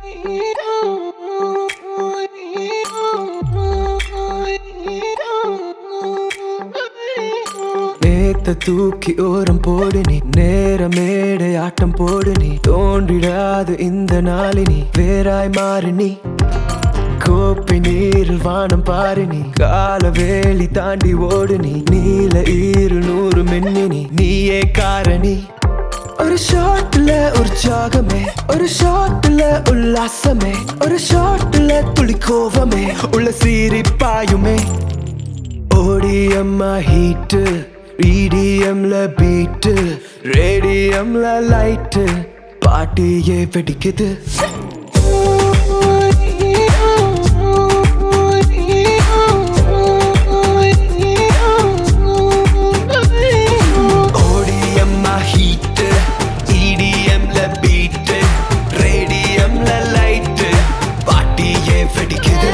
நேத்த தூக்கி ஓரம் போடு நீ, நேர மேடை ஆட்டம் போடு நீ, தோன்றிடாது இந்த நாளினி வேறாய் மாறு நீ. கோப்பை நீரில் வானம் பாரு நீ, கால வேலி தாண்டி ஓடு நீ, நீல 200 மின்னி நீயே காரணி. ஒரு ஷாட்ல உற்சாகமே, ஒரு ஷாட்ல உல்லாசமே, ஒரு ஷாட்ல துளி கோவமே உள்ள சீறி பாயுமே. ஓடியம்மா ஹீட்டு, EDMல பீட்டு, ரேடியம்ல லைட்டு, பாட்டியே வெடிக்குது. ஓடியம்மா ஹீட்டு, EDMல பீட்டு, ரேடியம்ல லைட்டு, பாட்டியே வெடிக்குது.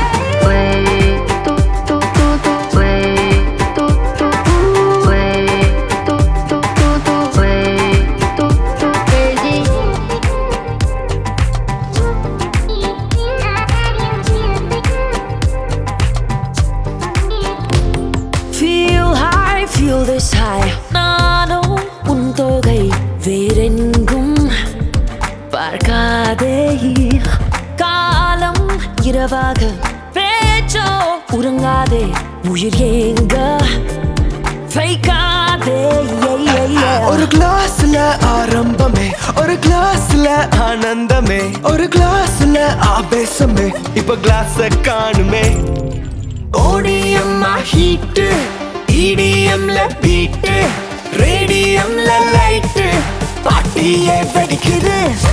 Feel this high, நானும் உன் தொகை வேறெங்கும் பார்க்காதே. காலம் இரவாக பேச்சோ உறங்காதே, உயிர் ஏங்க வைக்காதே. ஒரு கிளாஸ்ல ஆரம்பமே, ஒரு கிளாஸ்ல ஆனந்தமே, ஒரு கிளாஸ்ல ஆவேசமே, இப்ப கிளாஸ காணுமே. ஓடியம்மா ஹீட்டு, EDMல பீட்டு, ரேடியம்ல லைட்டு, பாட்டியே வெடிக்குது.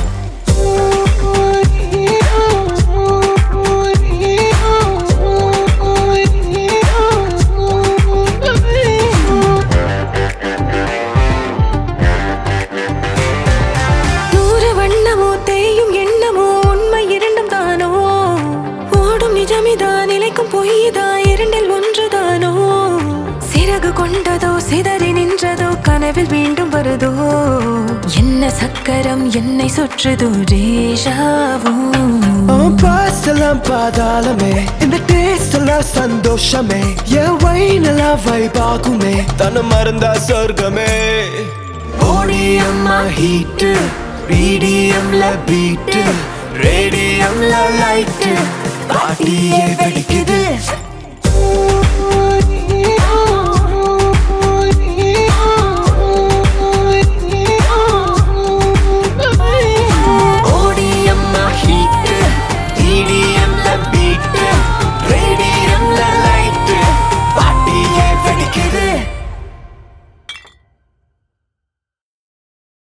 நூறு வண்ணமோ தேயும் எண்ணமோ உண்மை இரண்டும் தானோ, ஓடும் நிஜமிதான் நிலைக்கும் பொய்தான் இரண்டில் ஒன்றுதானோ. சிறகு கொண்டதோ சிதறி நின்றதோ கனவில் மீண்டும் வருதோ, என்ன சக்கரம் என்னை சுற்றுதோ டேஜாவும். பாஸ்ட் எல்லாம் பாதாளமே, இந்த டேஸ்ட் எல்லாம் சந்தோஷமே, என் வைனெல்லாம் வைபாகுமே, தன மறந்தா சொர்க்கமே. ஓடியம்மா ஹீட்டு, EDMல பீட்டு, ரேடியம்ல லைட்டு, பாட்டியே வெடிக்குது.